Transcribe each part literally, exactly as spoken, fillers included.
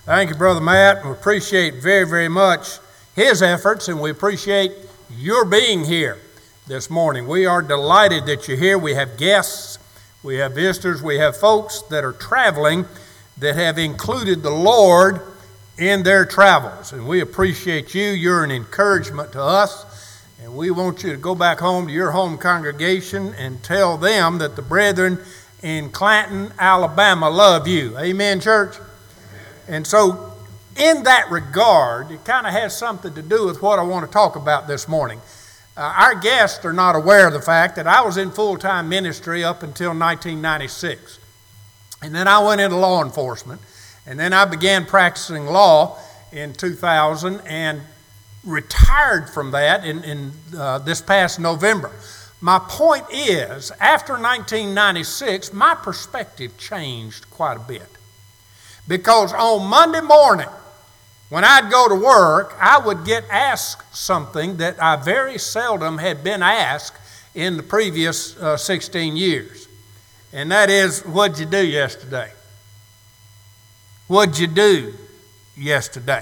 Thank you, Brother Matt. We appreciate very, very much his efforts, and we appreciate your being here this morning. We are delighted that you're here. We have guests, we have visitors, we have folks that are traveling that have included the Lord in their travels. And we appreciate you. You're an encouragement to us. And we want you to go back home to your home congregation and tell them that the brethren in Clanton, Alabama love you. Amen, church? And so in that regard, it kind of has something to do with what I want to talk about this morning. Uh, our guests are not aware of the fact that I was in full-time ministry up until nineteen ninety-six. And then I went into law enforcement. And then I began practicing law in two thousand and retired from that in, in uh, this past November. My point is, after nineteen ninety-six, my perspective changed quite a bit. Because on Monday morning, when I'd go to work, I would get asked something that I very seldom had been asked in the previous uh, sixteen years. And that is, what'd you do yesterday? What'd you do yesterday?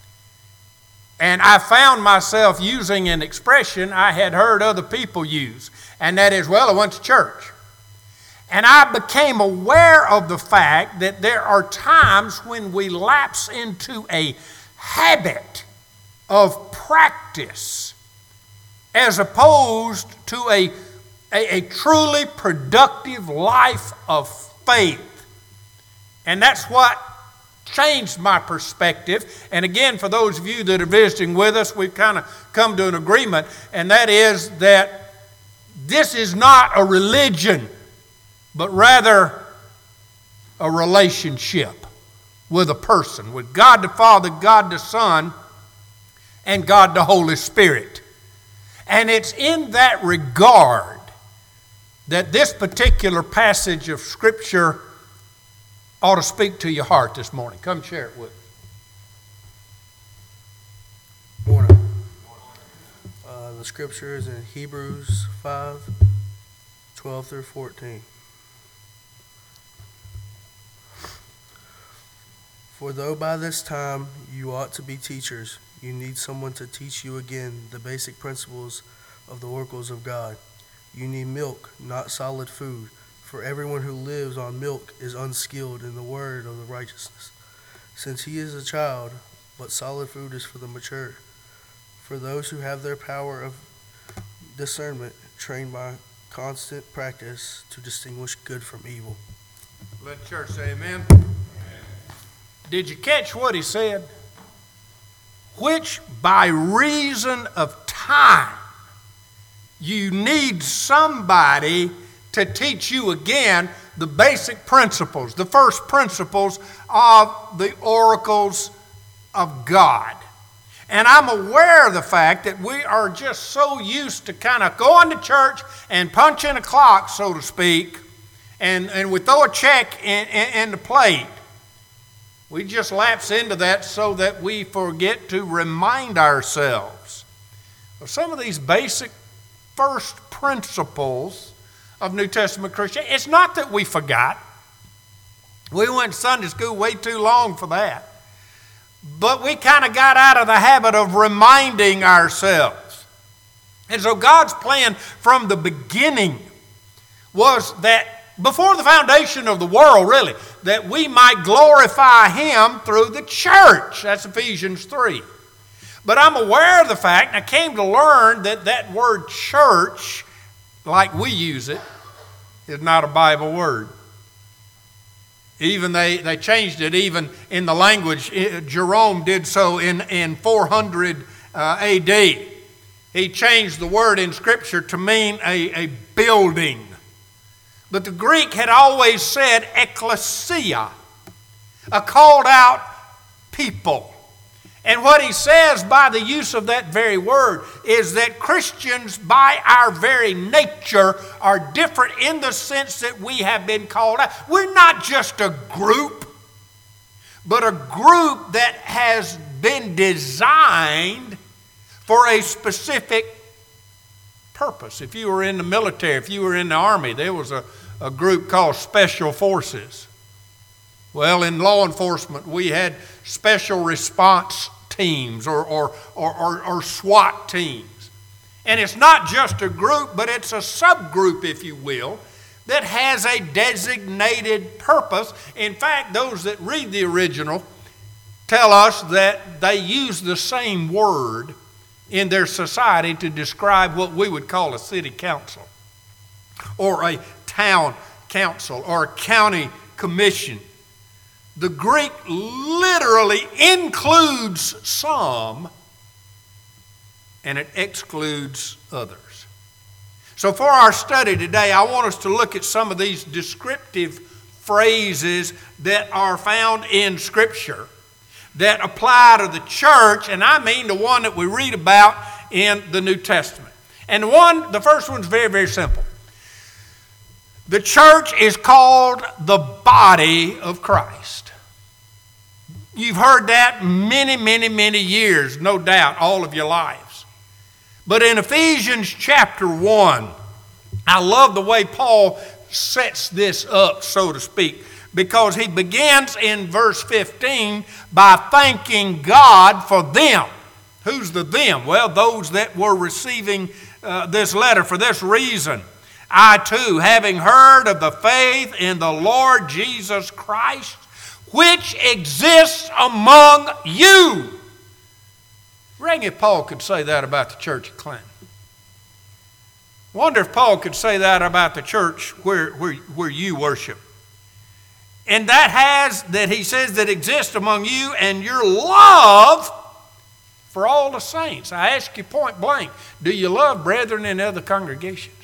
And I found myself using an expression I had heard other people use, and that is, well, I went to church. And I became aware of the fact that there are times when we lapse into a habit of practice as opposed to a, a, a truly productive life of faith. And that's what changed my perspective. And again, for those of you that are visiting with us, we've kind of come to an agreement, and that is that this is not a religion, but rather a relationship with a person, with God the Father, God the Son, and God the Holy Spirit. And it's in that regard that this particular passage of Scripture ought to speak to your heart this morning. Come share it with us. Morning. Uh, the Scripture is in Hebrews five, twelve through fourteen. For though by this time you ought to be teachers, you need someone to teach you again the basic principles of the oracles of God. You need milk, not solid food, for everyone who lives on milk is unskilled in the word of the righteousness, since he is a child, but solid food is for the mature, for those who have their power of discernment trained by constant practice to distinguish good from evil. Let the church say amen. Did you catch what he said? Which by reason of time, you need somebody to teach you again the basic principles, the first principles of the oracles of God. And I'm aware of the fact that we are just so used to kind of going to church and punching a clock, so to speak, and, and we throw a check in, in, in the plate. We just lapse into that so that we forget to remind ourselves of some of these basic first principles of New Testament Christianity. It's not that we forgot. We went to Sunday school way too long for that. But we kind of got out of the habit of reminding ourselves. And so God's plan from the beginning was that before the foundation of the world, really, that we might glorify Him through the church. That's Ephesians three. But I'm aware of the fact, and I came to learn that that word church, like we use it, is not a Bible word. Even they, they changed it even in the language. Jerome did so in, in four hundred uh, A D. He changed the word in Scripture to mean a, a building. But the Greek had always said ecclesia, a called out people. And what he says by the use of that very word is that Christians by our very nature are different in the sense that we have been called out. We're not just a group, but a group that has been designed for a specific purpose. If you were in the military, if you were in the army, there was a, a group called Special Forces. Well, in law enforcement, we had special response teams or, or, or, or, or SWAT teams. And it's not just a group, but it's a subgroup, if you will, that has a designated purpose. In fact, those that read the original tell us that they use the same word in their society to describe what we would call a city council or a town council or a county commission. The Greek literally includes some and it excludes others. So for our study today, I want us to look at some of these descriptive phrases that are found in Scripture that apply to the church, and I mean the one that we read about in the New Testament. And the one, the first one's very, very simple. The church is called the body of Christ. You've heard that many, many, many years, no doubt, all of your lives. But in Ephesians chapter one, I love the way Paul sets this up, so to speak, because he begins in verse fifteen by thanking God for them. Who's the them? Well, those that were receiving uh, this letter for this reason. I too, having heard of the faith in the Lord Jesus Christ, which exists among you. Reckon if Paul could say that about the church of Clinton. Wonder if Paul could say that about the church where, where, where you worship. And that has, that he says that exists among you and your love for all the saints. I ask you point blank, do you love brethren in other congregations?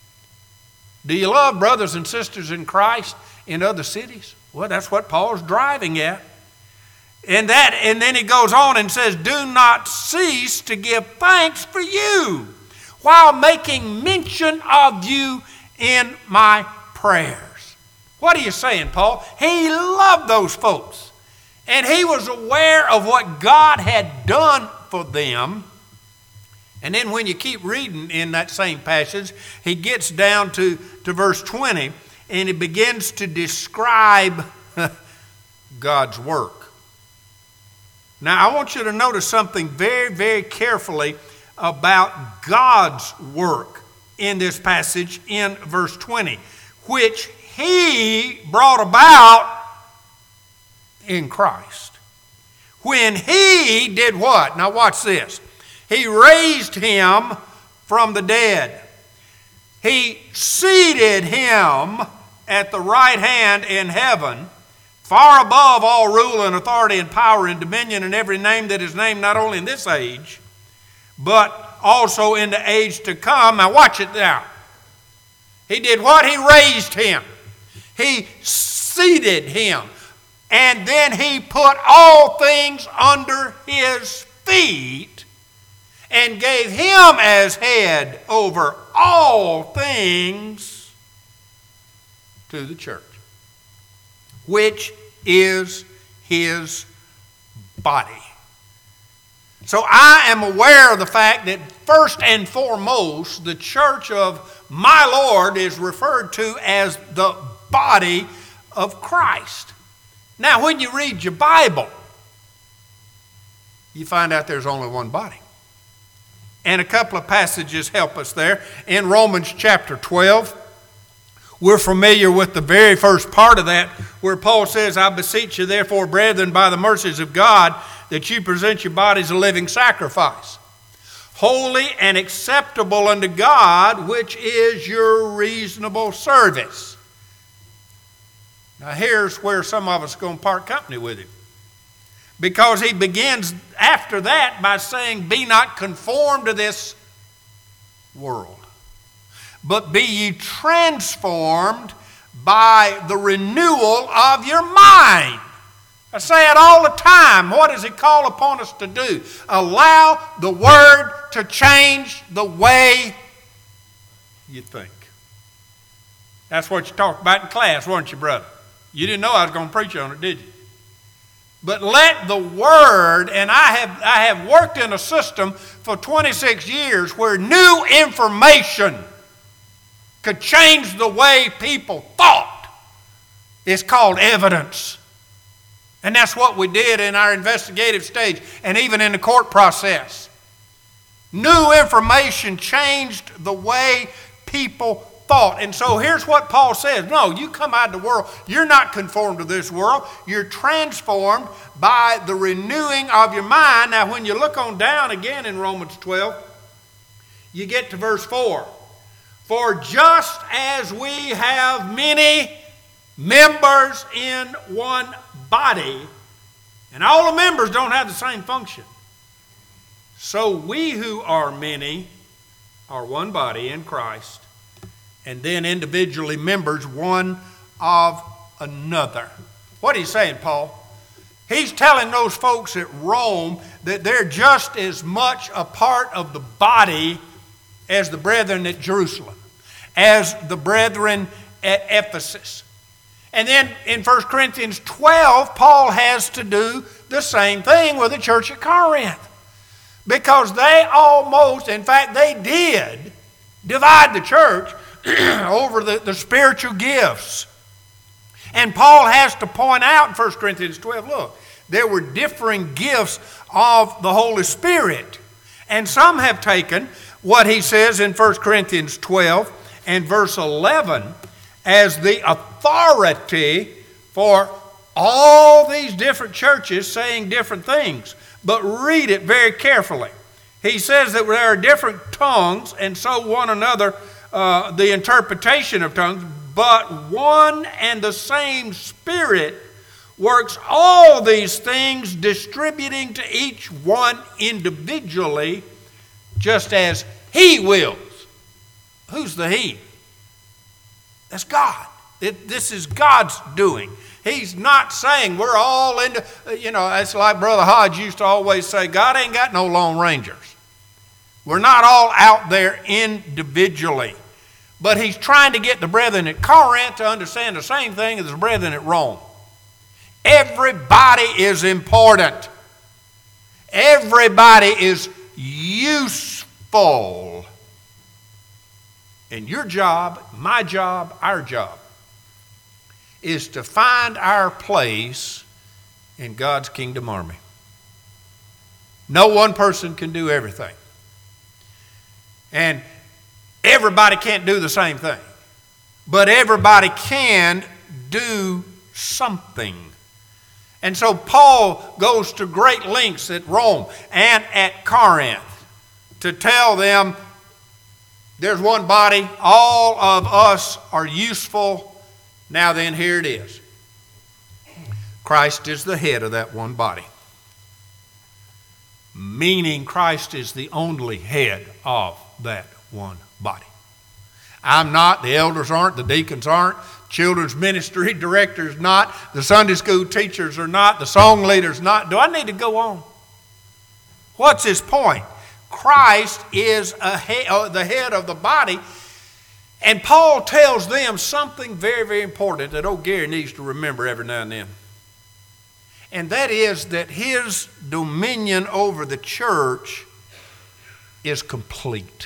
Do you love brothers and sisters in Christ in other cities? Well, that's what Paul's driving at. And that, and then he goes on and says, do not cease to give thanks for you while making mention of you in my prayers. What are you saying, Paul? He loved those folks. And he was aware of what God had done for them. And then when you keep reading in that same passage, he gets down to, to verse twenty, and he begins to describe God's work. Now, I want you to notice something very, very carefully about God's work in this passage in verse twenty, which he brought about in Christ. When he did what? Now watch this. He raised him from the dead. He seated him at the right hand in heaven, far above all rule and authority and power and dominion and every name that is named, not only in this age, but also in the age to come. Now watch it now. He did what? He raised him. He seated him. And then he put all things under his feet and gave him as head over all things to the church, which is his body. So I am aware of the fact that first and foremost, the church of my Lord is referred to as the body of Christ. Now, when you read your Bible, you find out there's only one body. And a couple of passages help us there. In Romans chapter twelve, we're familiar with the very first part of that, where Paul says, I beseech you therefore, brethren, by the mercies of God, that you present your bodies a living sacrifice, holy and acceptable unto God, which is your reasonable service. Now here's where some of us are going to part company with him. Because he begins after that by saying, be not conformed to this world, but be ye transformed by the renewal of your mind. I say it all the time. What does he call upon us to do? Allow the Word to change the way you think. That's what you talked about in class, weren't you, brother? You didn't know I was going to preach on it, did you? But let the Word, and I have, I have worked in a system for twenty-six years where new information could change the way people thought. It's called evidence. And that's what we did in our investigative stage and even in the court process. New information changed the way people thought. And so here's what Paul says. No, you come out of the world. You're not conformed to this world. You're transformed by the renewing of your mind. Now, when you look on down again in Romans twelve, you get to verse four. For just as we have many members in one body, and all the members don't have the same function, so we who are many are one body in Christ, and then individually members one of another. What are you saying, Paul? He's telling those folks at Rome that they're just as much a part of the body as the brethren at Jerusalem, as the brethren at Ephesus. And then in First Corinthians twelve, Paul has to do the same thing with the church at Corinth. Because they almost, in fact, they did divide the church over the, the spiritual gifts. And Paul has to point out in First Corinthians twelve, look, there were differing gifts of the Holy Spirit. And some have taken what he says in First Corinthians twelve and verse eleven as the authority for all these different churches saying different things. But read it very carefully. He says that there are different tongues, and so one another, uh, the interpretation of tongues, but one and the same Spirit works all these things, distributing to each one individually, just as He wills. Who's the He? That's God. It, this is God's doing. He's not saying we're all into, you know, it's like Brother Hodge used to always say, God ain't got no Lone Rangers. We're not all out there individually. But he's trying to get the brethren at Corinth to understand the same thing as the brethren at Rome. Everybody is important. Everybody is useful. And your job, my job, our job, is to find our place in God's kingdom army. No one person can do everything. And everybody can't do the same thing. But everybody can do something. And so Paul goes to great lengths at Rome and at Corinth to tell them there's one body, all of us are useful. Now then, here it is. Christ is the head of that one body. Meaning Christ is the only head of that one body. I'm not, the elders aren't, the deacons aren't, children's ministry directors not, the Sunday school teachers are not, the song leaders not. Do I need to go on? What's his point? Christ is a head, uh, the head of the body. And Paul tells them something very, very important that old Gary needs to remember every now and then. And that is that his dominion over the church is complete.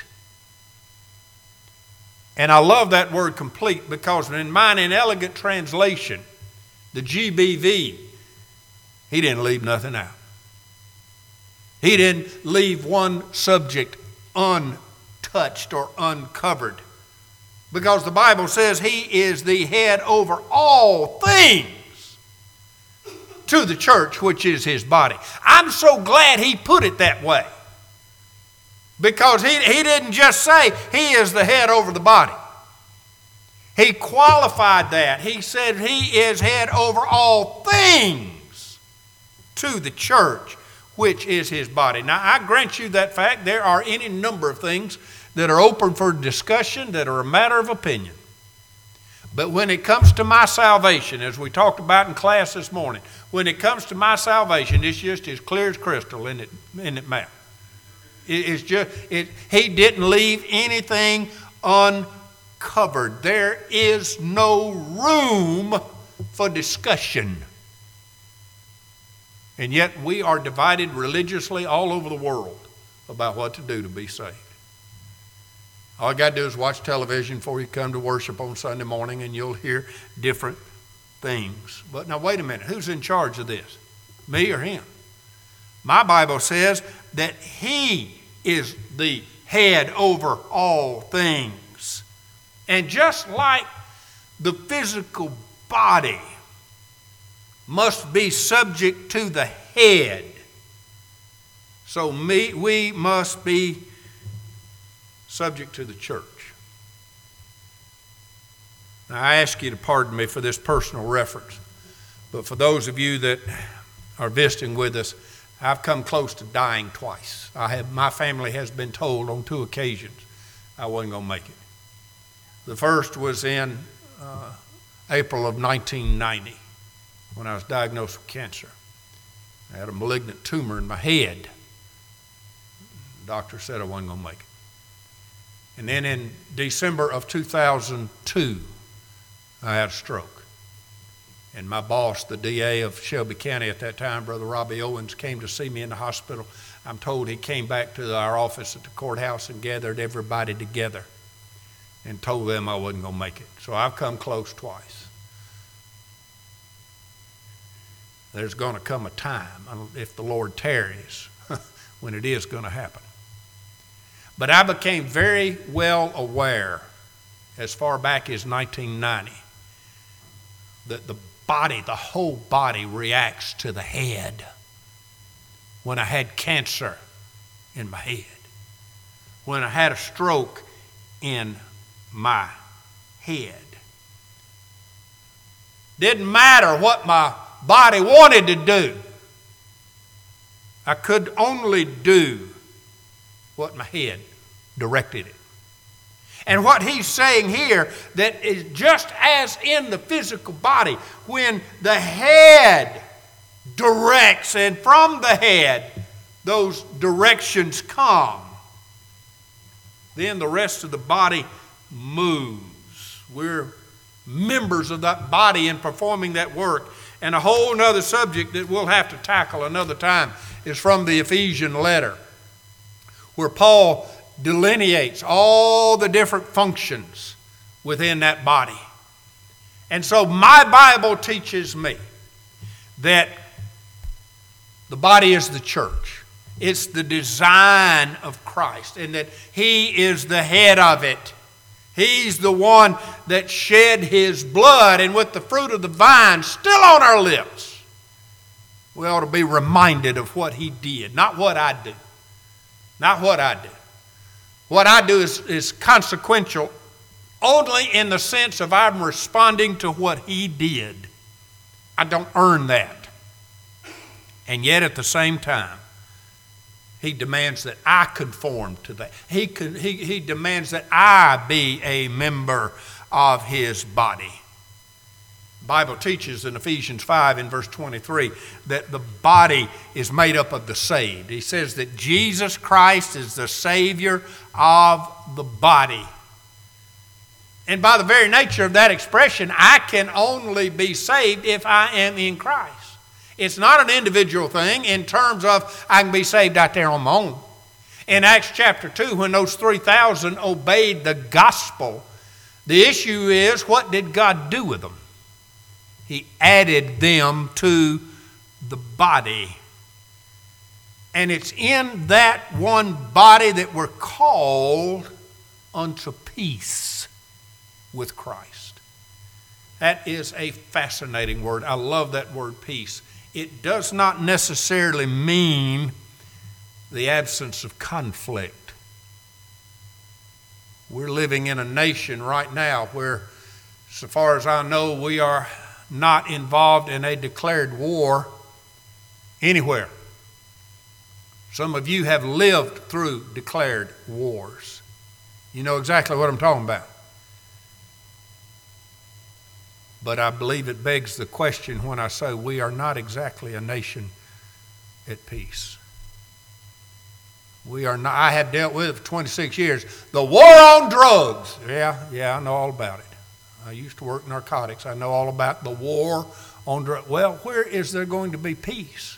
And I love that word complete because in mine inelegant translation, the G B V, he didn't leave nothing out. He didn't leave one subject untouched or uncovered. Because the Bible says he is the head over all things to the church, which is his body. I'm so glad he put it that way. Because he, he didn't just say he is the head over the body. He qualified that. He said he is head over all things to the church, which is his body. Now, I grant you that fact. There are any number of things that are open for discussion, that are a matter of opinion. But when it comes to my salvation, as we talked about in class this morning, when it comes to my salvation, it's just as clear as crystal, isn't it, isn't it, Matt? It, it's just, it, he didn't leave anything uncovered. There is no room for discussion. And yet we are divided religiously all over the world about what to do to be saved. All you got to do is watch television before you come to worship on Sunday morning, and you'll hear different things. But now wait a minute, who's in charge of this? Me or him? My Bible says that he is the head over all things. And just like the physical body must be subject to the head, so me, we must be subject to the church. Now, I ask you to pardon me for this personal reference, but for those of you that are visiting with us, I've come close to dying twice. I have, my family has been told on two occasions I wasn't going to make it. The first was in uh, April of nineteen ninety when I was diagnosed with cancer. I had a malignant tumor in my head. The doctor said I wasn't going to make it. And then in December of two thousand two, I had a stroke. And my boss, the D A of Shelby County at that time, Brother Robbie Owens, came to see me in the hospital. I'm told he came back to our office at the courthouse and gathered everybody together and told them I wasn't going to make it. So I've come close twice. There's going to come a time, if the Lord tarries, when it is going to happen. But I became very well aware, as far back as nineteen ninety, that the body, the whole body reacts to the head. When I had cancer in my head, when I had a stroke in my head, didn't matter what my body wanted to do. I could only do what my head directed it. And what he's saying here, that is just as in the physical body, when the head directs and from the head those directions come, then the rest of the body moves. We're members of that body in performing that work. And a whole other subject that we'll have to tackle another time is from the Ephesian letter, where Paul delineates all the different functions within that body. And so my Bible teaches me that the body is the church. It's the design of Christ, and that He is the head of it. He's the one that shed His blood, and with the fruit of the vine still on our lips, we ought to be reminded of what He did, not what I do. Not what I do. What I do is, is consequential only in the sense of I'm responding to what He did. I don't earn that. And yet at the same time, He demands that I conform to that. He, could, he, he demands that I be a member of His body. The Bible teaches in Ephesians five in verse twenty-three that the body is made up of the saved. He says that Jesus Christ is the Savior of the body. And by the very nature of that expression, I can only be saved if I am in Christ. It's not an individual thing in terms of I can be saved out there on my own. In Acts chapter two, when those three thousand obeyed the gospel, the issue is, what did God do with them? He added them to the body. And it's in that one body that we're called unto peace with Christ. That is a fascinating word. I love that word, peace. It does not necessarily mean the absence of conflict. We're living in a nation right now where, so far as I know, we are not involved in a declared war anywhere. Some of you have lived through declared wars. You know exactly what I'm talking about. But I believe it begs the question when I say we are not exactly a nation at peace. We are not. I have dealt with it for twenty-six years. The war on drugs. Yeah, yeah, I know all about it. I used to work narcotics. I know all about the war on drugs. Well, where is there going to be peace?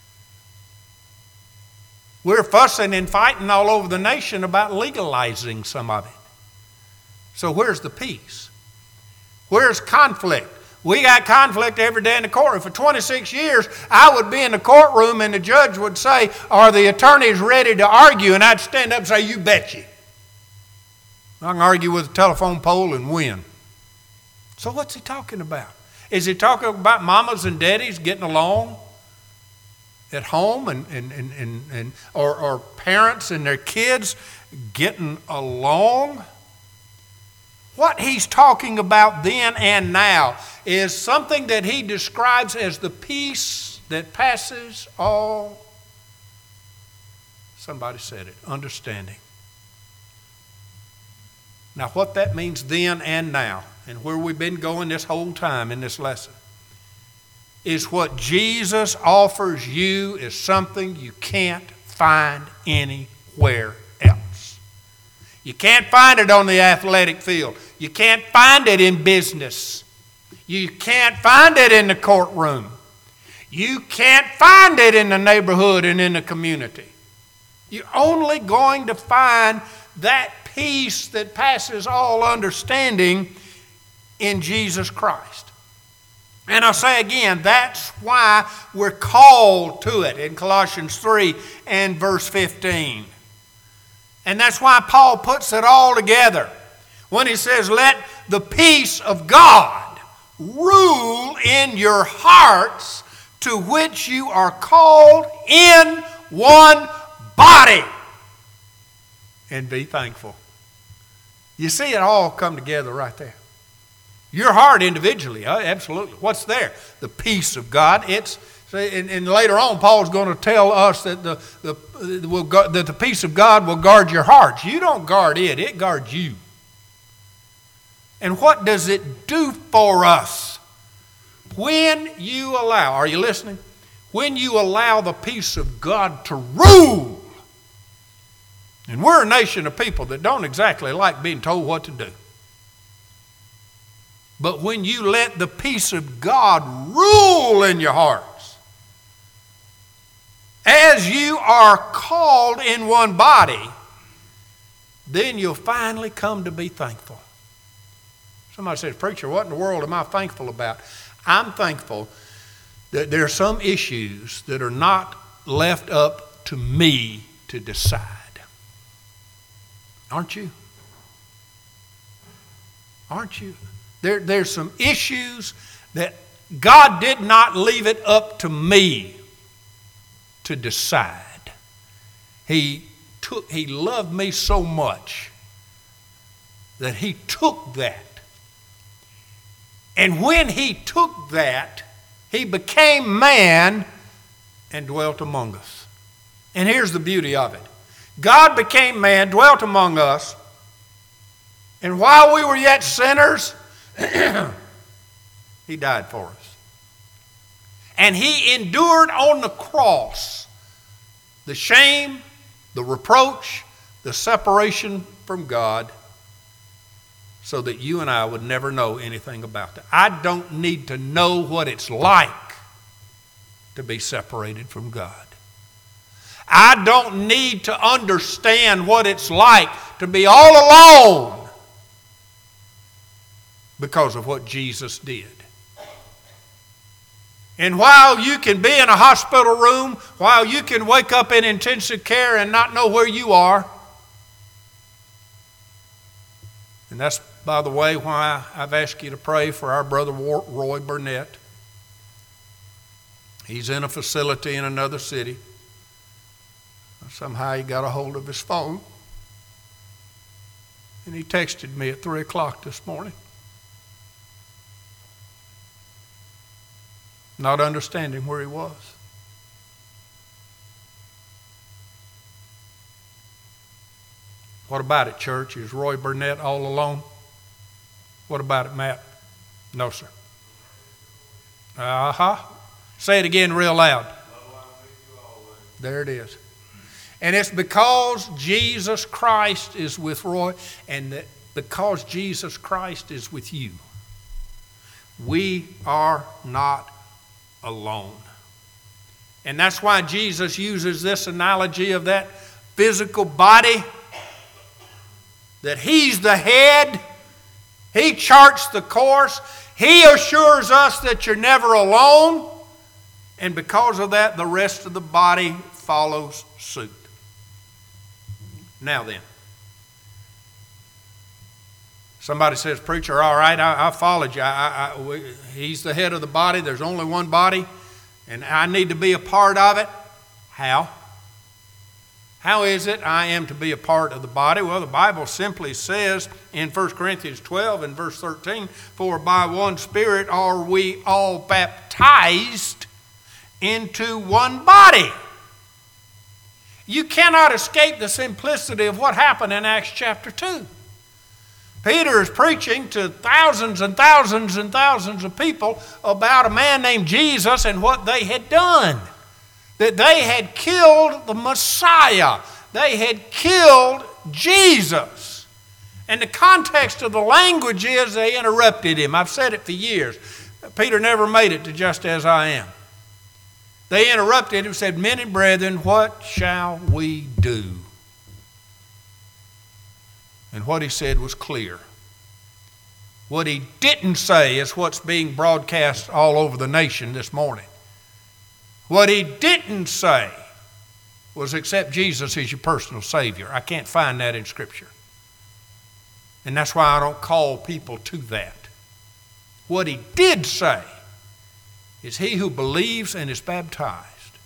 We're fussing and fighting all over the nation about legalizing some of it. So where's the peace? Where's conflict? We got conflict every day in the courtroom. For twenty-six years, I would be in the courtroom and the judge would say, are the attorneys ready to argue? And I'd stand up and say, you bet you. I can argue with a telephone pole and win. So what's he talking about? Is he talking about mamas and daddies getting along at home and, and, and, and, and or, or parents and their kids getting along? What he's talking about then and now is something that he describes as the peace that passes all, somebody said it, understanding. Now what that means then and now, and where we've been going this whole time in this lesson, is what Jesus offers you is something you can't find anywhere else. You can't find it on the athletic field. You can't find it in business. You can't find it in the courtroom. You can't find it in the neighborhood and in the community. You're only going to find that peace that passes all understanding in Jesus Christ. And I'll say again, that's why we're called to it in Colossians three and verse fifteen. And that's why Paul puts it all together when he says, let the peace of God rule in your hearts, to which you are called in one body, and be thankful. You see it all come together right there. Your heart individually, uh, absolutely. What's there? The peace of God. It's and, and later on, Paul's going to tell us that the the will that the peace of God will guard your hearts. You don't guard it; it guards you. And what does it do for us when you allow? Are you listening? When you allow the peace of God to rule. And we're a nation of people that don't exactly like being told what to do. But when you let the peace of God rule in your hearts, as you are called in one body, then you'll finally come to be thankful. Somebody says, preacher, what in the world am I thankful about? I'm thankful that there are some issues that are not left up to me to decide. Aren't you? Aren't you? There, there's some issues that God did not leave it up to me to decide. He took, He loved me so much that He took that. And when He took that, He became man and dwelt among us. And here's the beauty of it. God became man, dwelt among us, and while we were yet sinners, He died for us. And He endured on the cross the shame, the reproach, the separation from God, so that you and I would never know anything about that. I don't need to know what it's like to be separated from God. I don't need to understand what it's like to be all alone because of what Jesus did. And while you can be in a hospital room, while you can wake up in intensive care and not know where you are, and that's, by the way, why I've asked you to pray for our brother Roy Burnett. He's in a facility in another city. Somehow he got a hold of his phone, and he texted me at three o'clock this morning. Not understanding where he was. What about it, church? Is Roy Burnett all alone? What about it, Matt? No, sir. Uh-huh. Say it again real loud. There it is. And it's because Jesus Christ is with Roy, and that because Jesus Christ is with you, we are not alone. And that's why Jesus uses this analogy of that physical body, that He's the head He charts the course. He assures us that you're never alone. And because of that, the rest of the body follows suit. Now then, somebody says, preacher, all right, I, I followed you. I, I, we, he's the head of the body. There's only one body, and I need to be a part of it. How? How is it I am to be a part of the body? Well, the Bible simply says in First Corinthians twelve and verse thirteen, for by one Spirit are we all baptized into one body. You cannot escape the simplicity of what happened in Acts chapter two. Peter is preaching to thousands and thousands and thousands of people about a man named Jesus and what they had done. That they had killed the Messiah. They had killed Jesus. And the context of the language is they interrupted him. I've said it for years. Peter never made it to just as I am. They interrupted him and said, men and brethren, what shall we do? And what he said was clear. What he didn't say is what's being broadcast all over the nation this morning. What he didn't say was accept Jesus as your personal Savior. I can't find that in Scripture. And that's why I don't call people to that. What he did say is he who believes and is baptized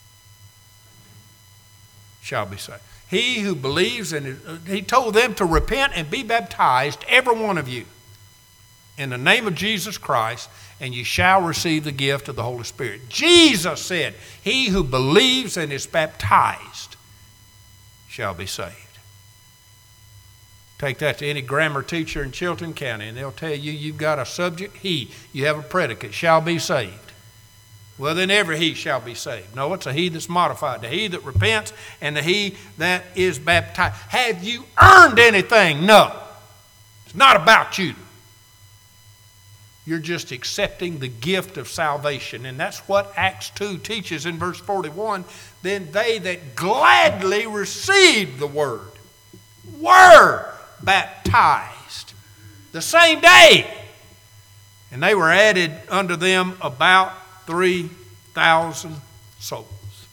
shall be saved. He who believes and is, uh, he told them to repent and be baptized, every one of you, in the name of Jesus Christ, and you shall receive the gift of the Holy Spirit. Jesus said, he who believes and is baptized shall be saved. Take that to any grammar teacher in Chilton County, and they'll tell you you've got a subject, he. You have a predicate, shall be saved. Well, then every he shall be saved. No, it's a he that's modified. The he that repents and the he that is baptized. Have you earned anything? No. It's not about you. You're just accepting the gift of salvation. And that's what Acts two teaches in verse forty-one. Then they that gladly received the word were baptized the same day. And they were added unto them about three thousand souls.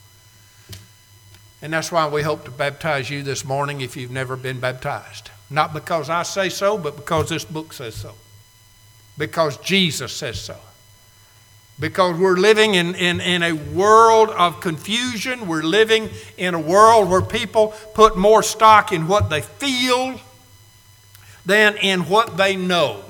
And that's why we hope to baptize you this morning if you've never been baptized. Not because I say so, but because this book says so. Because Jesus says so. Because we're living in, in, in a world of confusion. We're living in a world where people put more stock in what they feel than in what they know.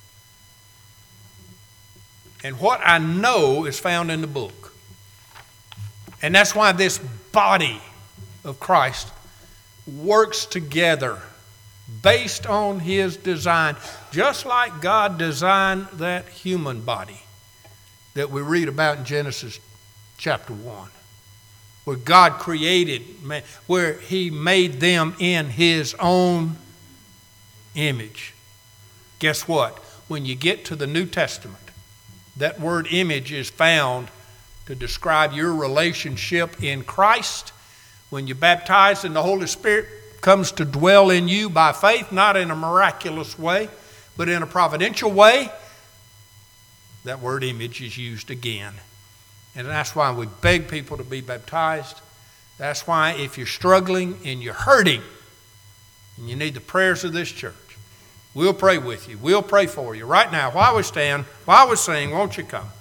And what I know is found in the book. And that's why this body of Christ works together based on his design, just like God designed that human body that we read about in Genesis chapter one, where God created man, where he made them in his own image. Guess what? When you get to the New Testament, that word image is found to describe your relationship in Christ. When you're baptized and the Holy Spirit comes to dwell in you by faith, not in a miraculous way, but in a providential way, that word image is used again. And that's why we beg people to be baptized. That's why if you're struggling and you're hurting and you need the prayers of this church, we'll pray with you. We'll pray for you. Right now, while we stand, while we sing, won't you come?